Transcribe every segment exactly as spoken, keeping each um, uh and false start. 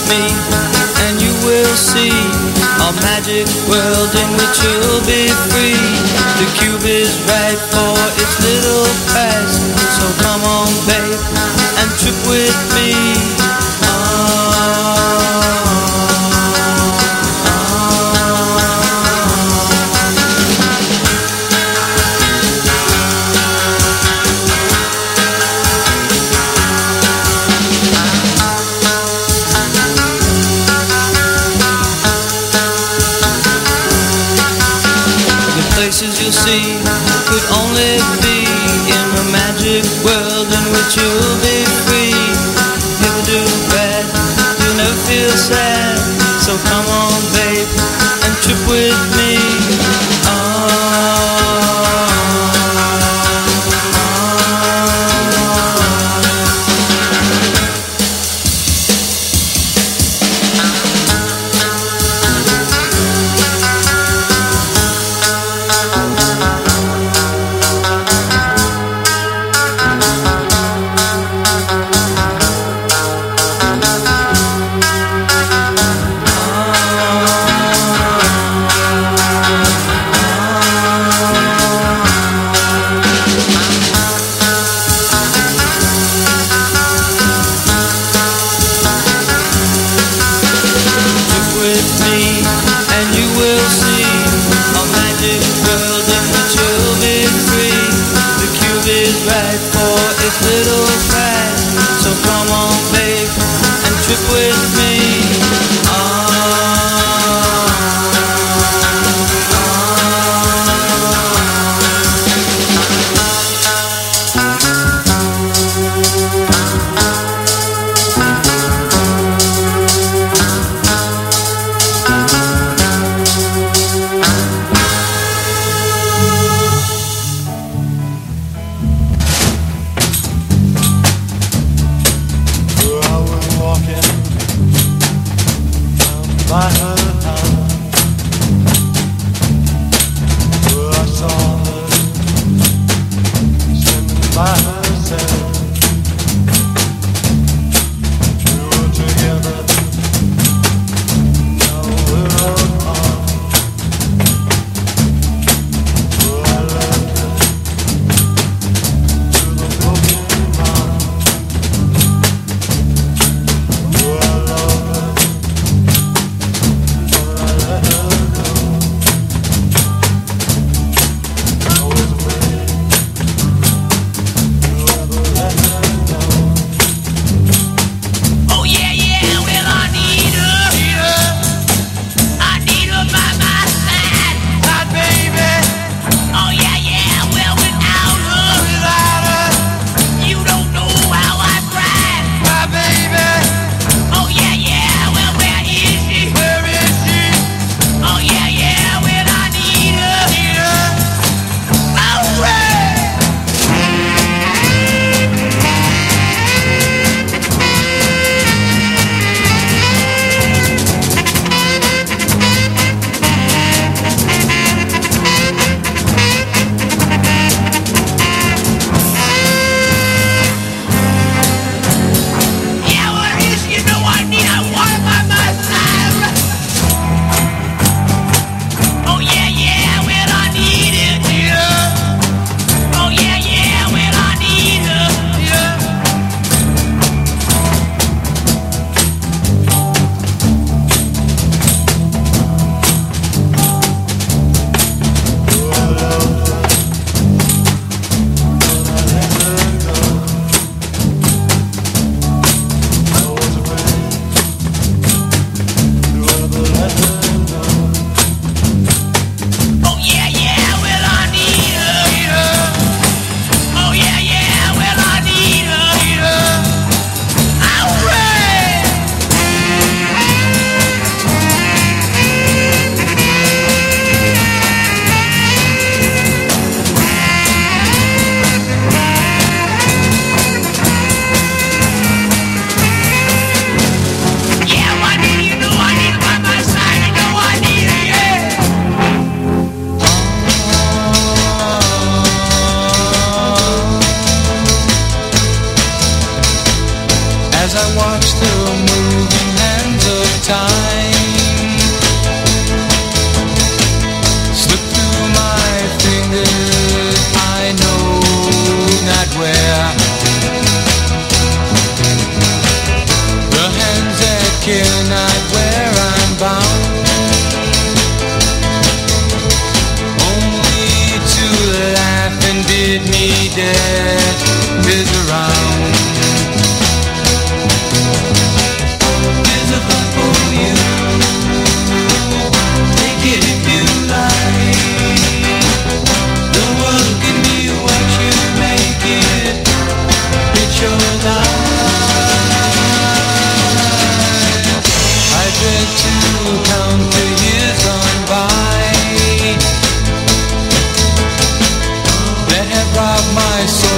me and you will see a magic world in which you'll be free. The cube is right for its little price, so come on babe and trip with me. Places you'll see could only be in a magic world in which you'll be free. Never do bad, you'll never feel sad, so come on babe and trip with me. here not where I'm bound, only to laugh and bid me dead is around. There's a thought for you, take it if you like. The world can be what you make it, it's your life. I dread to count the years gone by that have robbed my soul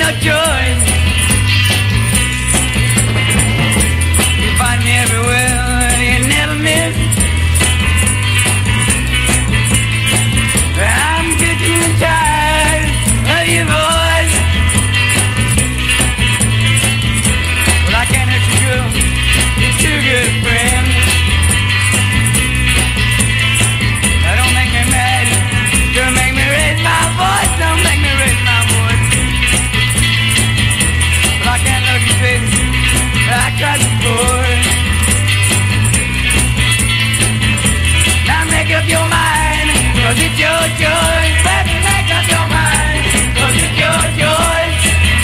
no choice. You find me everywhere, you never miss. I'm getting tired of your voice. Well, I can't hurt you, girl. You're too good, friend. Now don't make me mad. Don't make me raise my voice. Don't make me raise my voice. Well, I can't look you, baby. I tried before. Now make up your mind, 'cause it's your choice. Baby, make up your mind, 'cause it's your choice.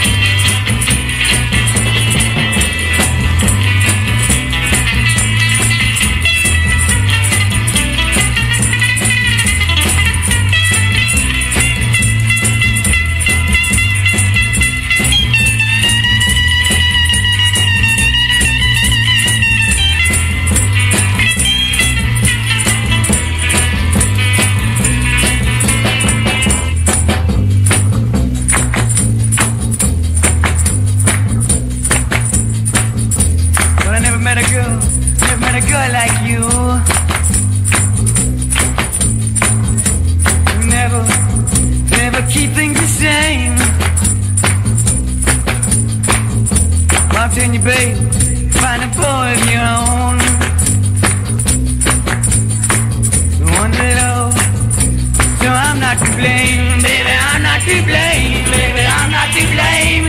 Girl like you, never, never keep things the same. Well, I'm telling you, babe, find a boy of your own, the one that loves. So I'm not to blame, baby. I'm not to blame, baby. I'm not to blame.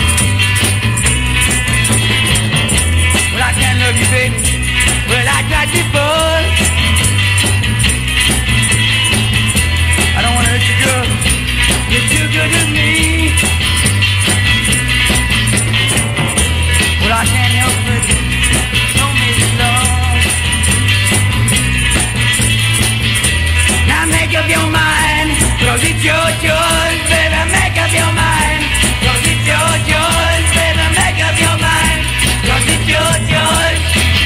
Well, I can't love you, baby. Well, I tried before. I don't wanna hurt you, girl. You're too good to me. Well, I can't help it. Don't miss love. Now make up your mind, 'cause it's your choice, baby. Make up your mind, 'cause it's your choice, baby. Make up your mind, 'cause it's your choice.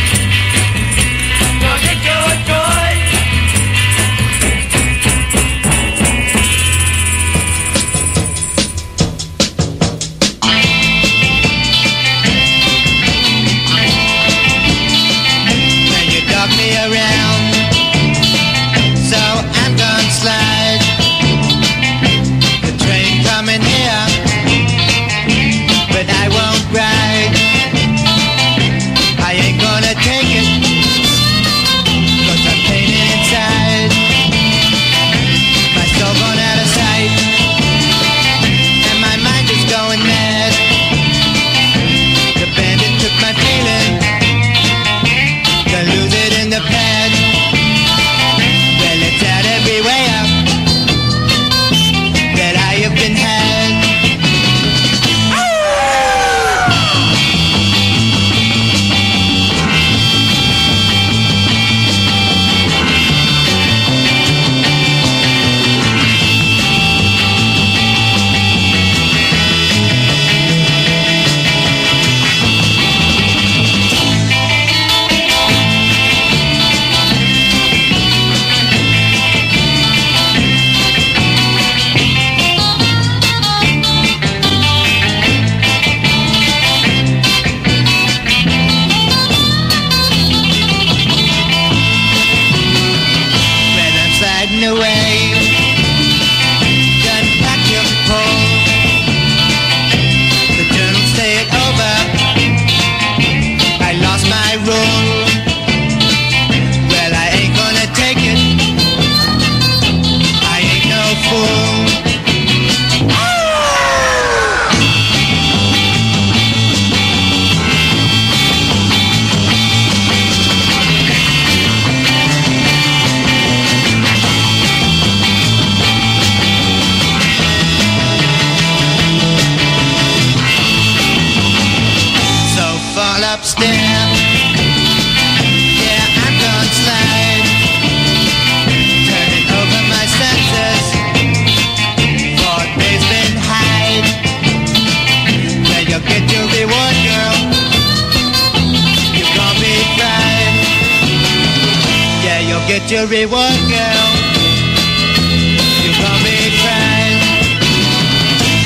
get your reward, girl. You call me crying. Yeah, you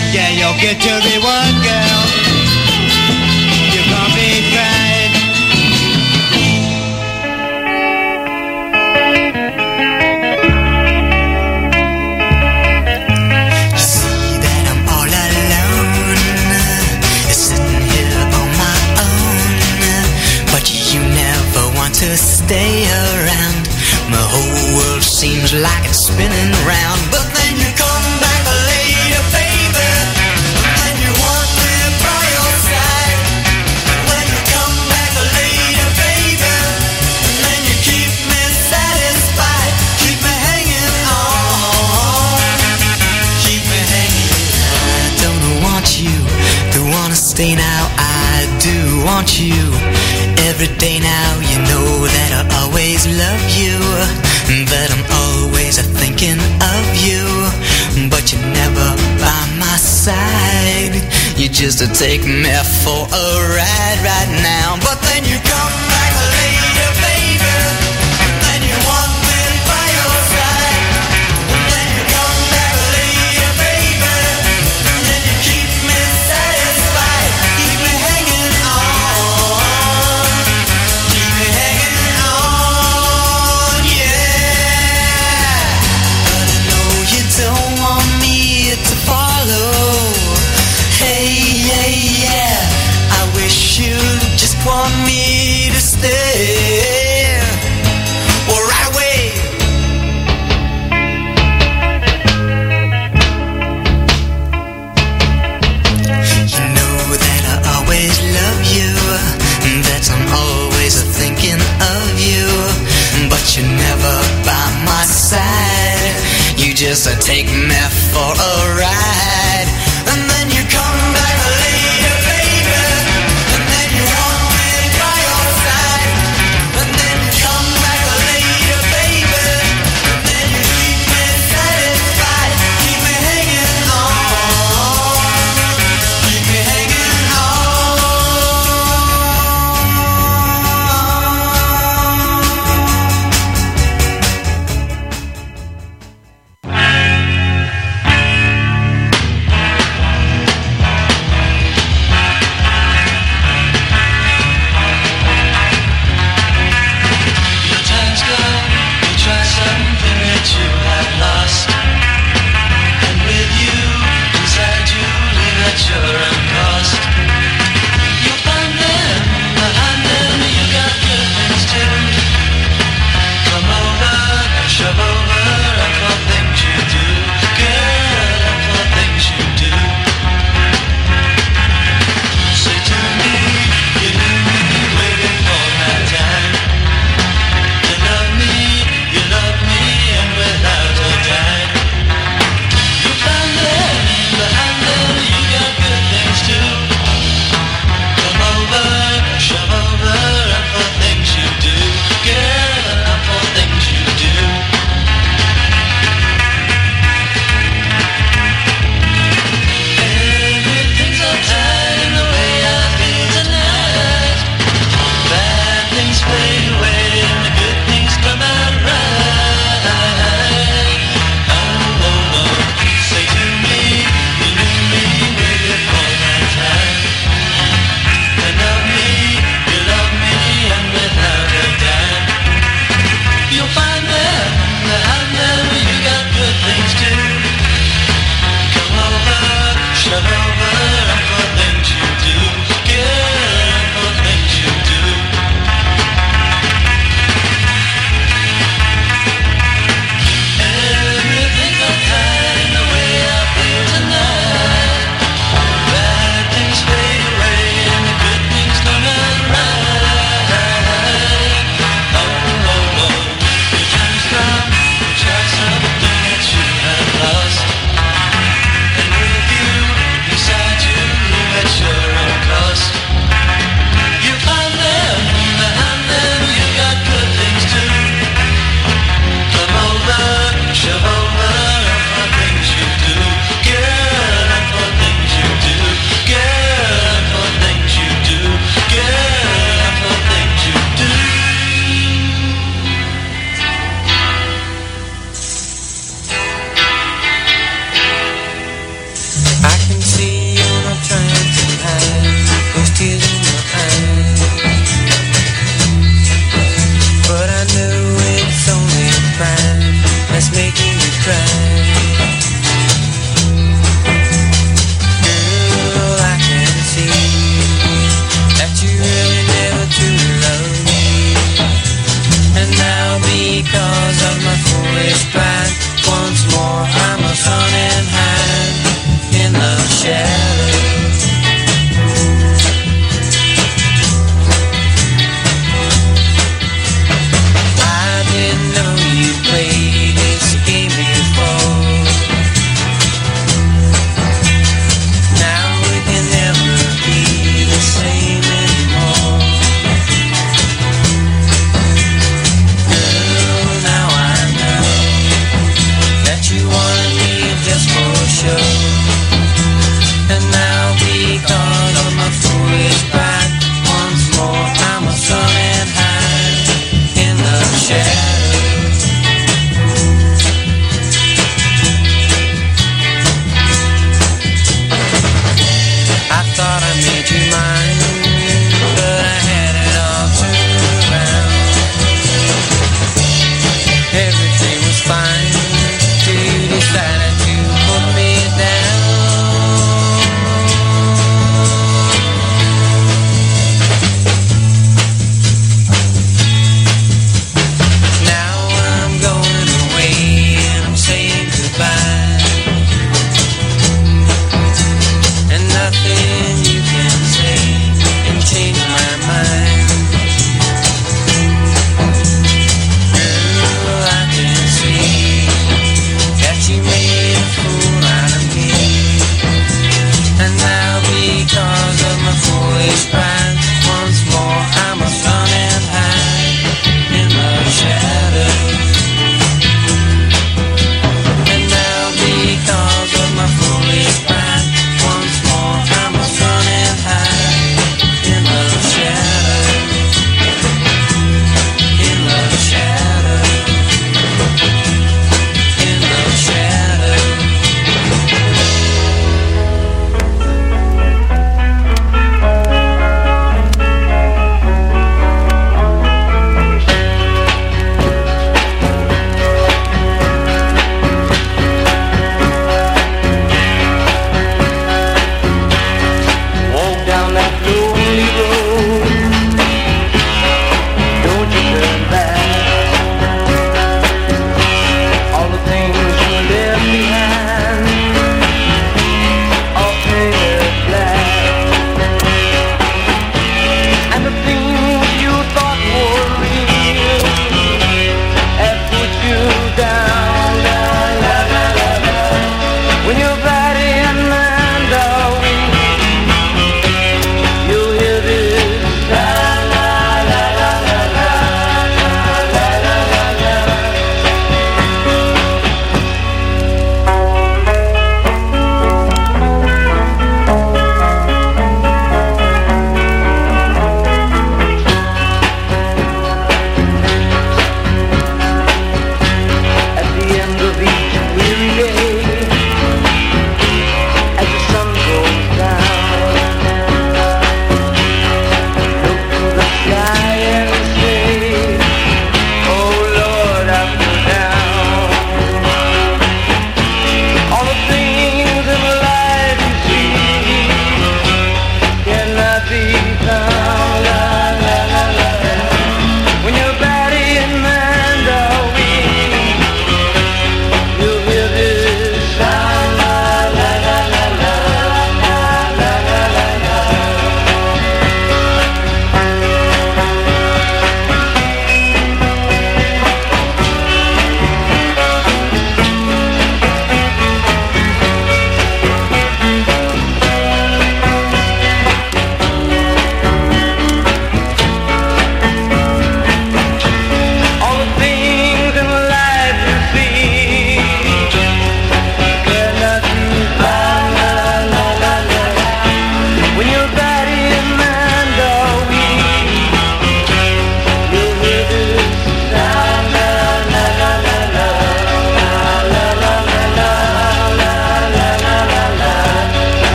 you'll get your reward, girl. You can't be tried. You see that I'm all alone, sitting here on my own, but you never want to stay around. My whole world seems like it's spinning round, but then you come back later, baby, and you want me by your side. When you come back later, baby, and then you keep me satisfied, keep me hanging on, keep me hanging. I don't want you to wanna stay now. I do want you every day now. You know that I always love you, that I'm always thinking of you, but you're never by my side. You just take me for a ride right now, but then you come back later, baby, and then you want me by your side. And then you come back later, baby, and then you keep me satisfied, keep me hanging on, keep me hanging on, yeah. But I know you don't want me to follow. Hey, yeah, yeah, I wish you'd just want me to stay, or right away. You know that I always love you, that I'm always thinking of you, but you're never by my side. You just take me for a ride, and then you come back later, baby, and then you want me by your side. And then you come back later, baby, and then you keep me satisfied, keep me hanging on, keep me hanging on.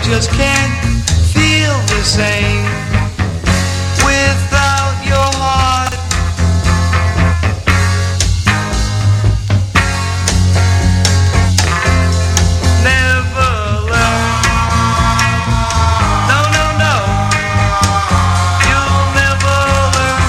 just can't feel the same without your heart. Never learn. No, no, no. You'll never learn.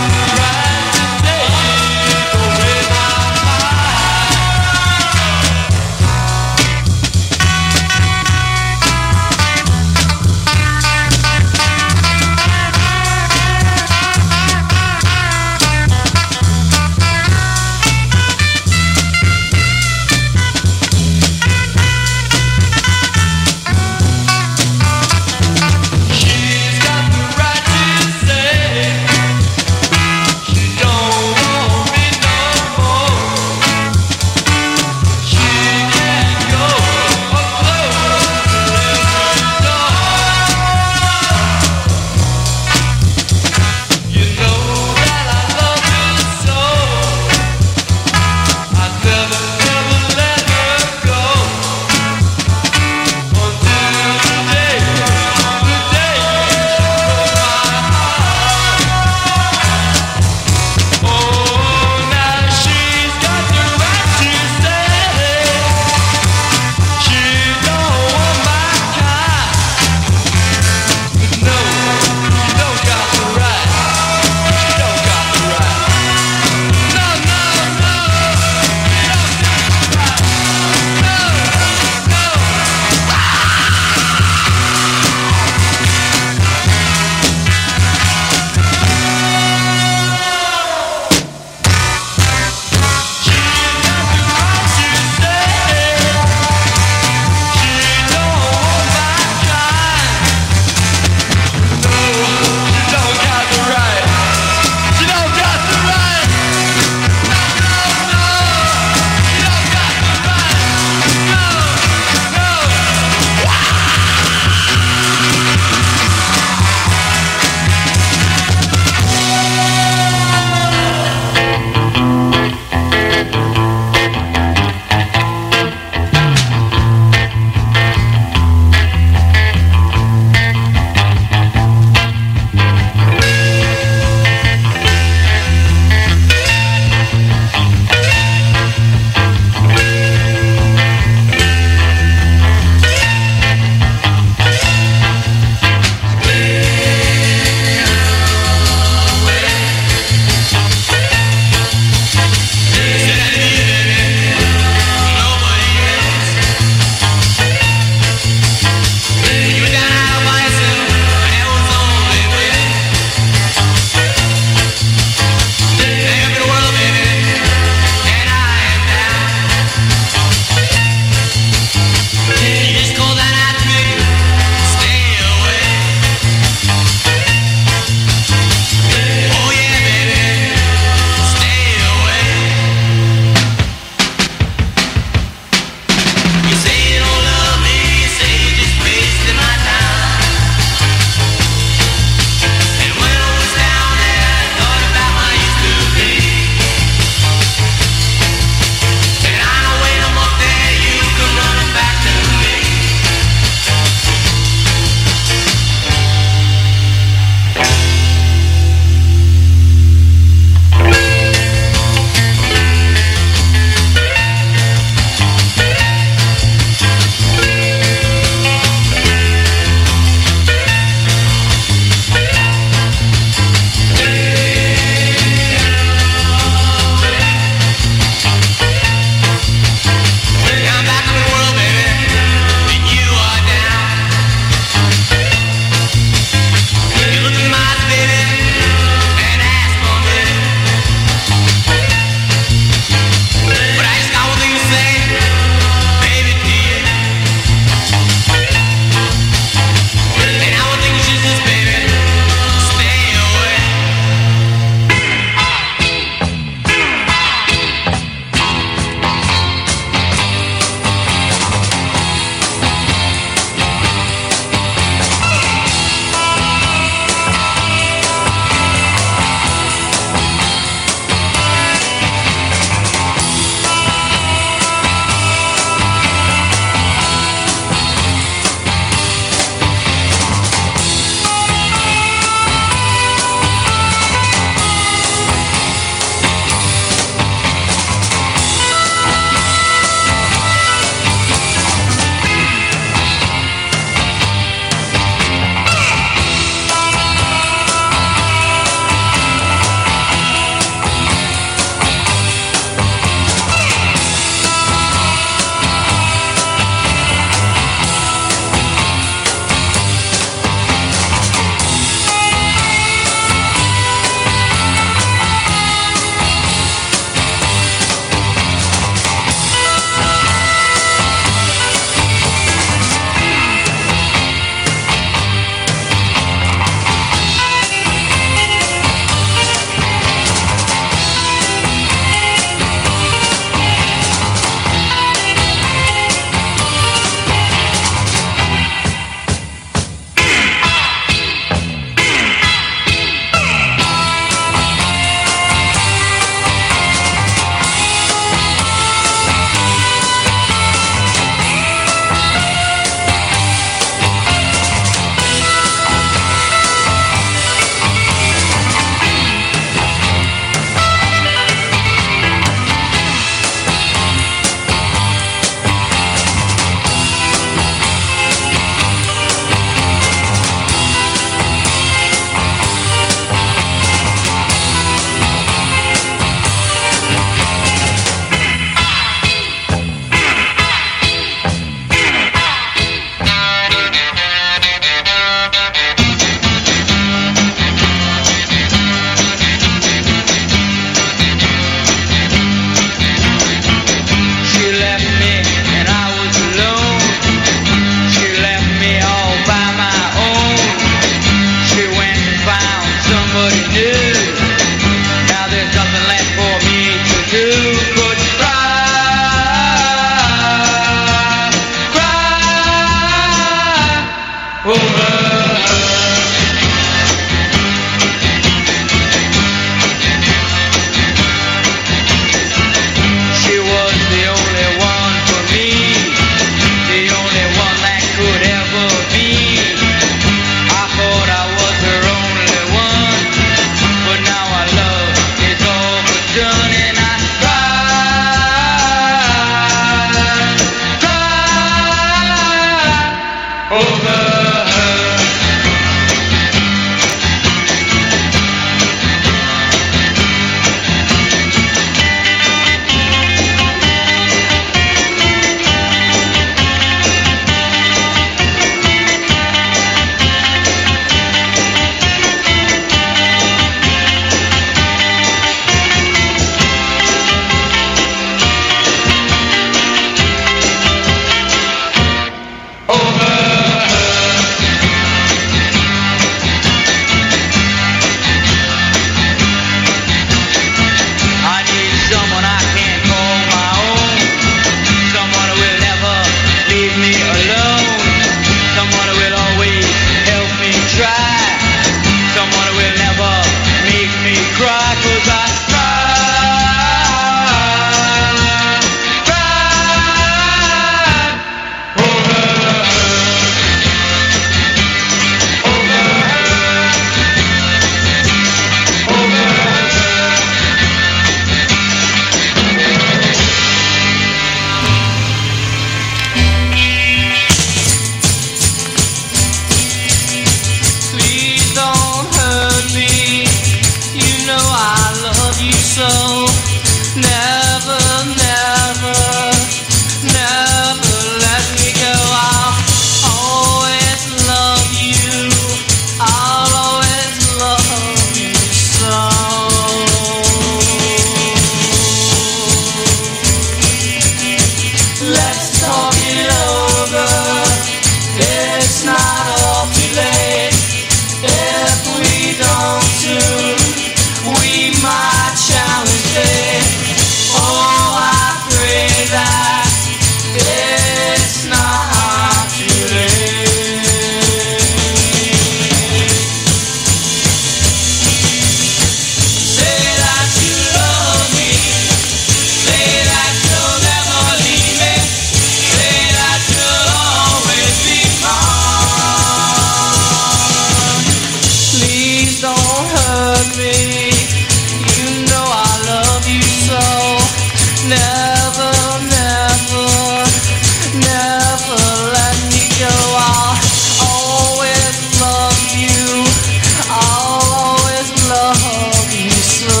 hurt me. You know I love you so. Never, never, never let me go. I'll always love you. I'll always love you so.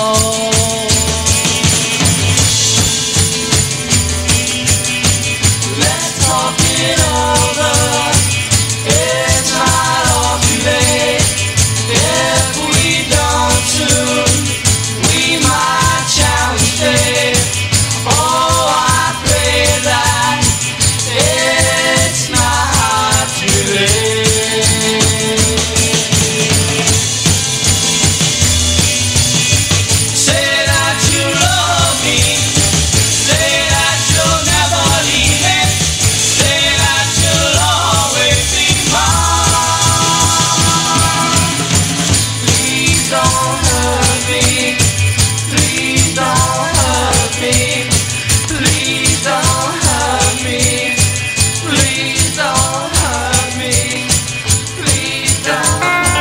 Let's talk it over. It's not all too late. If we don't soon, we might shall stay. Oh, I pray that it's not too late. Say that you love me. Say that you'll never leave me. Say that you'll always be mine. Please don't hurt me. Please don't hurt me. Please don't hurt me. Please don't hurt me. Please don't.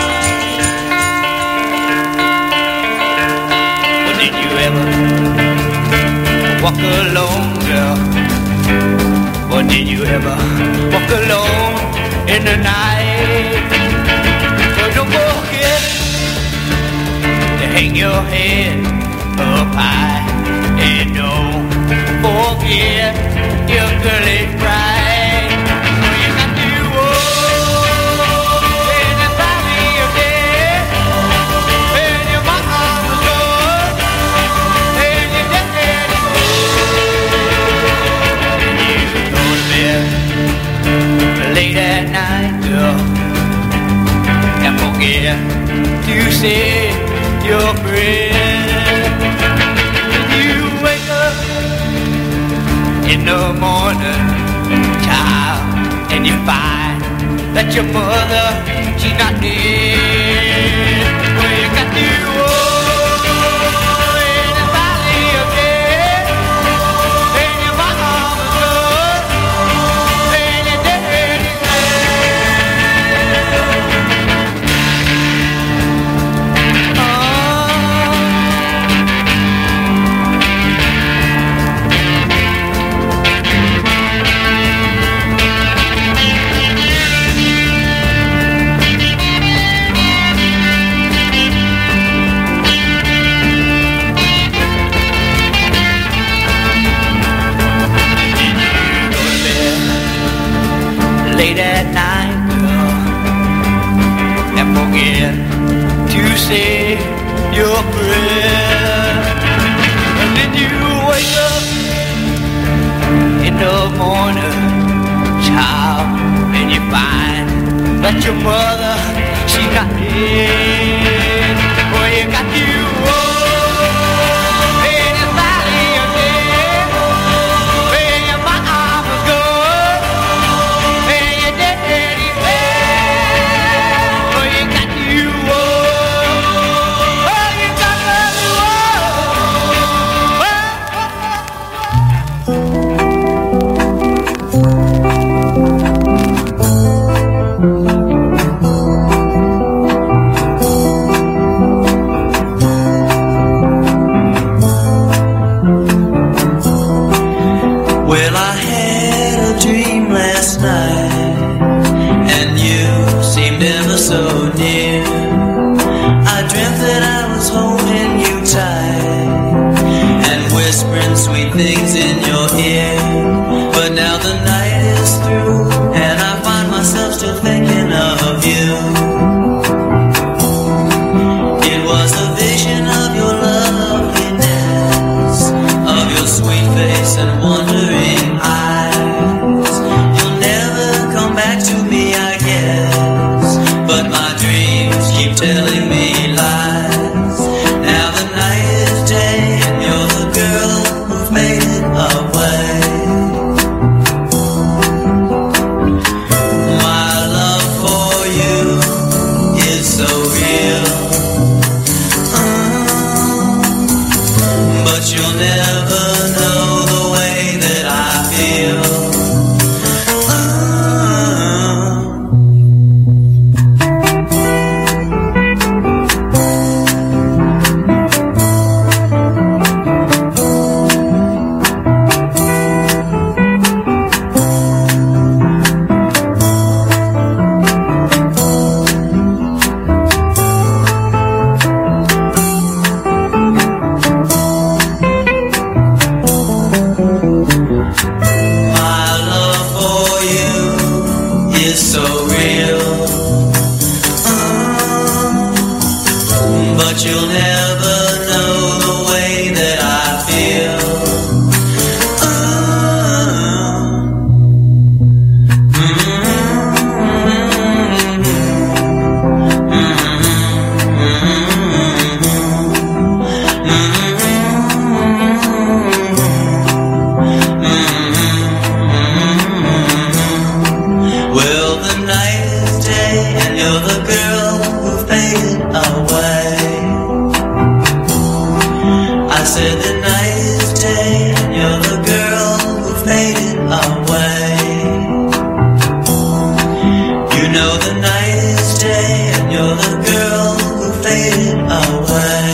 Well, did you ever walk alone, girl? Or did you ever walk alone in the night? Well, don't forget to hang your head up high, and don't forget your girl is bright. Oh, you got to walk in the valley of death, and your mama goes, and your daddy goes. And you go to bed late at night, girl, and forget to say your prayer. And you wake up in the morning, child, and you find that your mother, she's not dead. Well, you got to walk in the valley of death, and your mama's blood, and your daddy's late at night, girl, and forget to say your prayer. And then you wake up in the morning, child, and you find that your mother, she's not dead. Well, you got to walk in the valley of death, where your mama goes, where your daddy's there. Well, you got to walk. Oh, you got to Well, I had a dream last night, and you seemed ever so near. I dreamt that I was holding you tight and whispering sweet things in your ear. But now the night is through, and I find myself still thinking of you. It was a vision of your loveliness, of your sweet face and wondering eyes. You'll never come back to me, I guess, but my dreams keep telling me lies. Now the night is day, and you're the girl who's made it away. My love for you is so real, uh, but you'll never know the way that I feel. Uh, but you'll never know the way that I feel. Said the night is day and you're the girl who faded away. You know the night is day and you're the girl who faded away.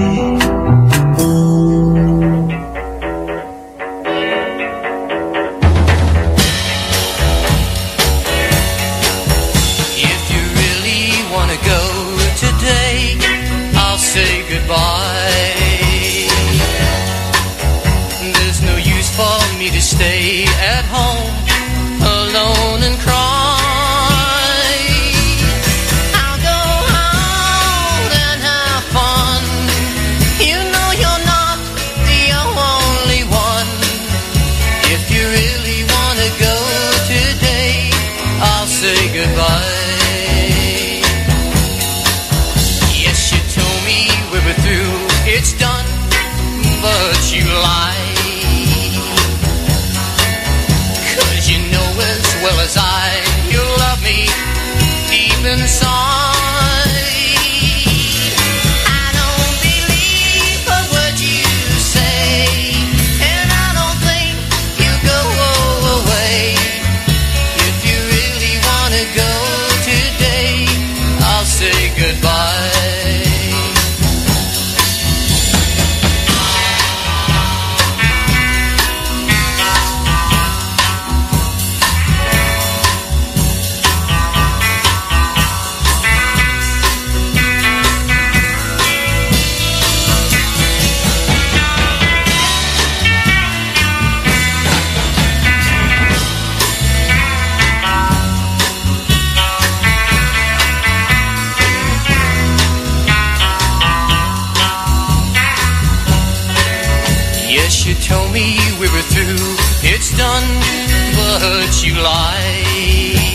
If you really wanna go today, I'll say goodbye. For me to stay at home alone and cry. I'll go out and have fun. You know you're not the only one. If you really want to go today, I'll say goodbye. Yes, you told me we were through, it's done, but you lied. As well as I, you love me deep inside. I don't believe a word you say, and I don't think you'll go away. If you really want to go today, I'll say goodbye. Yes, you told me we were through, it's done, but you lied.